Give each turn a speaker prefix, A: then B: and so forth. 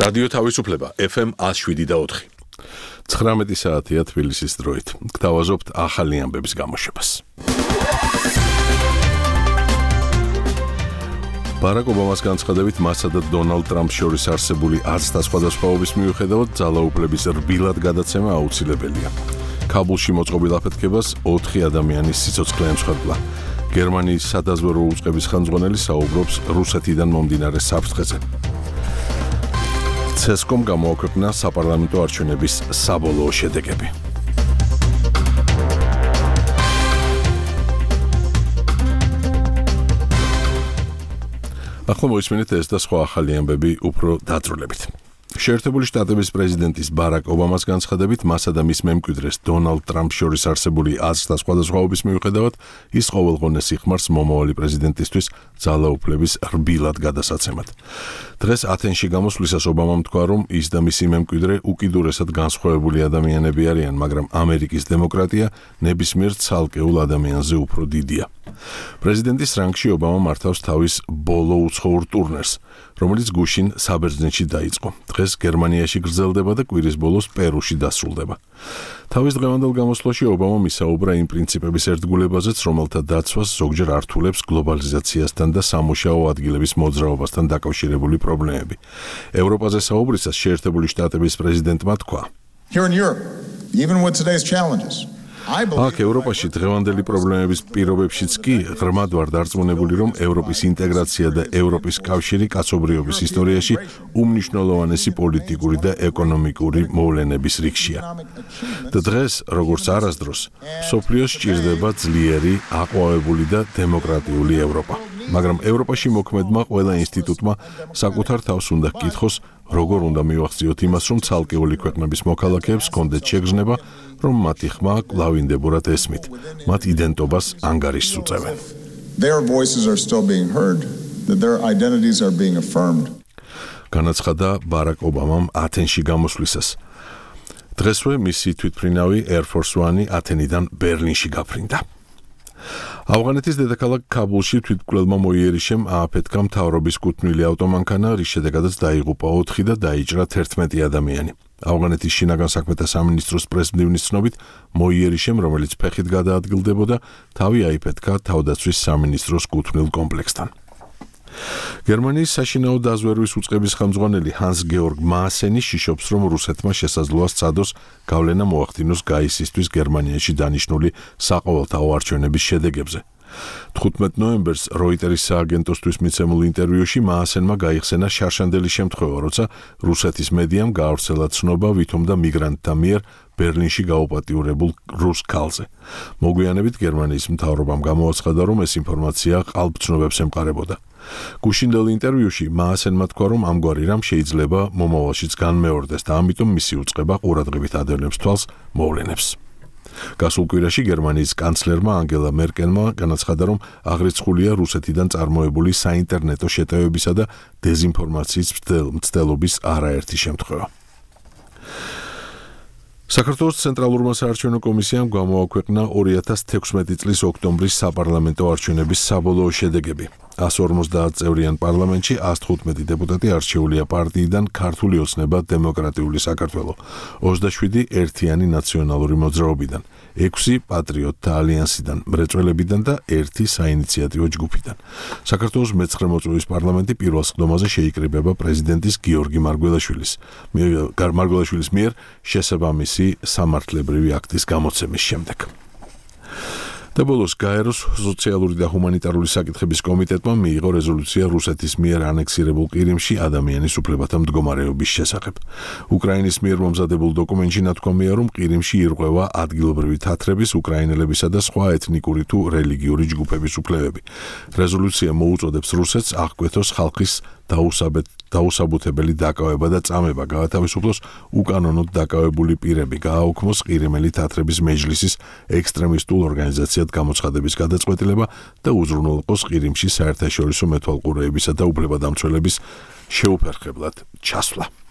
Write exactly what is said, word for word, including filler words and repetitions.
A: რადიო თავისუფლება ეფ ემ one oh seven და four. ცხრამეტი საათია თბილისის დროით. გთავაზობთ ახალი ამბების გამოშვებას. ბარაკ ობამას განცხადებით მასა და დონალდ ტრამპს შორის არსებული ათი სხვადასხვაობის მიუხედავად ძალაუფლების რბილად გადაცემა აუცილებელია. ქაბულში მოწყობილ აფეთქებას ოთხი ადამიანის სიცოცხლე ემსხვერპლა. გერმანიის სადაზვერვო უწყების ხელმძღვანელი საუბრობს რუსეთიდან მომდინარე საფრთხეზე. ცესკომ გამოაქვეყნა საპარლამენტო არჩევნების საბოლოო შედეგები. ახლა მოისმინეთ ეს და სხვა ახალი ამბები უფრო დაწვრილებით. შეერთებული შტატების პრეზიდენტის ბარაკ ობამას განცხადებით მასა და მის მემკვიდრეს დონალდ ტრამპს შორის არსებული ათი სხვადასხვაობის მიუხედავად ის ყოველღონეს იხმარს მომავალი პრეზიდენტისთვის ძალაუფლების რბილად გადასაცემად. დღეს ათენში გამოსვლისას ობამამ თქვა, რომ ის და მისი მემკვიდრე უკიდურესად განსხვავებული ადამიანები არიან, მაგრამ ამერიკის დემოკრატია ნებისმიერ ცალკეულ ადამიანზე უფრო დიდია. პრეზიდენტის რანგში ობამა მართავს თავის ბოლო უცხოურ ტურნეს, რომელიც გუშინ საბერძნეთში დაიწყო. დღეს გერმანიაში გრძელდება და კვირის ბოლოს პერუში დასრულდება. თავის დღევანდელ გამოსვლაში ობამა მისაუბრა იმ პრინციპების ერთგულებაზეც, რომელთა დაცვას ზოგჯერ ართულებს გლობალიზაციასთან და სამუშაო ადგილების მოძრაობასთან დაკავშირებული პრობლემები. ევროპაზე საუბრისას შეერთებული შტატების პრეზიდენტმა თქვა:
B: Here in Europe, even with today's challenges,
A: აქ ევროპაში დღევანდელი პრობლემების პირობებშიც კი ღრმად ვარ დარწმუნებული, რომ ევროპის ინტეგრაცია და ევროპის კავშირი კაცობრიობის ისტორიაში უმნიშვნელოვანესი პოლიტიკური და ეკონომიკური მოვლენების რიგშია. და დღეს, როგორც არასდროს, მსოფლიოს სჭირდება ძლიერი, აყვავებული და დემოკრატიული ევროპა. მაგრამ ევროპაში მოქმედმა ყველა ინსტიტუტმა საკუთარ თავს უნდა ჰკითხოს, როგორ უნდა მივახციოთ იმას, რომ ცალკეული ქვეყნების მოქალაქეებს ჰქონდეთ შეგრძნება, რომ მათი ხმა კლავინდებურად ესმით, მათ იდენტობას ანგარიშს უწევენ.
B: their voices are still being heard, that their identities are being affirmed.
A: განაცხადა ბარაკ ობამამ ათენში გამოსვლისას. დღესვე მისი თვითმფრინავი Air Force One ათენიდან ბერლინში გაფრინდა. ავღანეთის დედაქალაქ ქაბულში თვითმკვლელმა მოიერიშემ ააფეთქა მთავრობის კუთვნილი ავტომანქანა, რის შედეგადაც დაიღუპა ოთხი და დაიჭრა თერთმეტი ადამიანი. ავღანეთის შინაგან საქმეთა სამინისტროს პრესმდივნის ცნობით, მოიერიშემ, რომელიც ფეხით გადაადგილდებოდა, თავი აიფეთქა თავდაცვის სამინისტროს კუთვნილ კომპლექსთან. გერმანიის საშინაო დაზვერვის უწყების ხელმძღვანელი ჰანს-გეორგ მაასენი შიშობს, რომ რუსეთმა შესაძლოა სცადოს გავლენა მოახდინოს გაისისთვის გერმანიაში დანიშნული საყოველთაო არჩევნების შედეგებზე. თხუთმეტ ნოემბერს როიტერის სააგენტოსთვის მიცემულ ინტერვიუში მაასენმა გაიხსენა შარშანდელი შემთხვევა, როცა რუსეთის მედიამ გაავრცელა ცნობა ვითომდა მიგრანტთა მიერ ბერლინში გაუპატიურებულ რუს ქალზე. მოგვიანებით გერმანიის მთავრობამ გამოაცხადა, რომ ეს ინფორმაცია ყალბცნობებს ემყარებოდა. გუშინდელ ინტერვიუში მაასენმა თქვა, რომ ამგვარი რამ შეიძლება მომავალშიც განმეორდეს და ამიტომ მისი უწყება ყურადღებით ადევნებს თვალს მოვლენებს. გასულ კვირაში გერმანიის კანცლერმა ანგელა მერკელმა განაცხადა, რომ აღრიცხულია რუსეთიდან წარმოებული საინტერნეტო შეტევებისა და დეზინფორმაციის მცდელობის არაერთი შემთხვევა. საქართველოს ცენტრალურმა საარჩევნო კომისიამ გამოაქვეყნა ორი ათას თექვსმეტი წლის ოქტომბრის საპარლამენტო არჩევნების საბოლოო შედეგები. one fifty წევრიან პარლამენტში one fifty დეპუტატი არჩეულია პარტიიდან ქართული ოცნება დემოკრატიული საქართველო, ოცდაშვიდი ერთიანი ნაციონალური მოძრაობიდან, ექვსი პატრიოტთა ალიანსიდან, მრეწველებიდან და ერთი საინიციატივო ჯგუფიდან. საქართველოს მეცხრე მოწვევის პარლამენტი პირველ სხდომაზე შეიკრიბება პრეზიდენტის გიორგი მარგველაშვილის მარგველაშვილის მიერ შესაბამისი სამართლებრივი აქტის გამოცემის შემდეგ. და ბოლოს გაეროს სოციალური და ჰუმანიტარული საკითხების კომიტეტმა მიიღო რეზოლუცია რუსეთის მიერ ანექსირებულ ყირიმში ადამიანის უფლებათა მდგომარეობის შესახებ. უკრაინის მიერ მომზადებულ დოკუმენტში ნათქვამია, რომ ყირიმში ირღვევა ადგილობრივი თათრების, უკრაინელებისა და სხვა ეთნიკური თუ რელიგიური ჯგუფების უფლებები. რეზოლუცია მოუწოდებს რუსეთს აღკვეთოს ხალხის დაუსაბუთებელი დაკავება და წამება, გაათავისუფლოს უკანონოდ დაკავებული პირები, გააუქმოს ყირიმელი თათრების მეჯლისის ექსტრემისტულ ორგანიზაციად გამოცხადების გადაწყვეტილება და უზრუნველყოს ყირიმში საერთაშორისო მეთვალყურეებისა და უფლებადამცველების შეუფერხებლად ჩასვლა.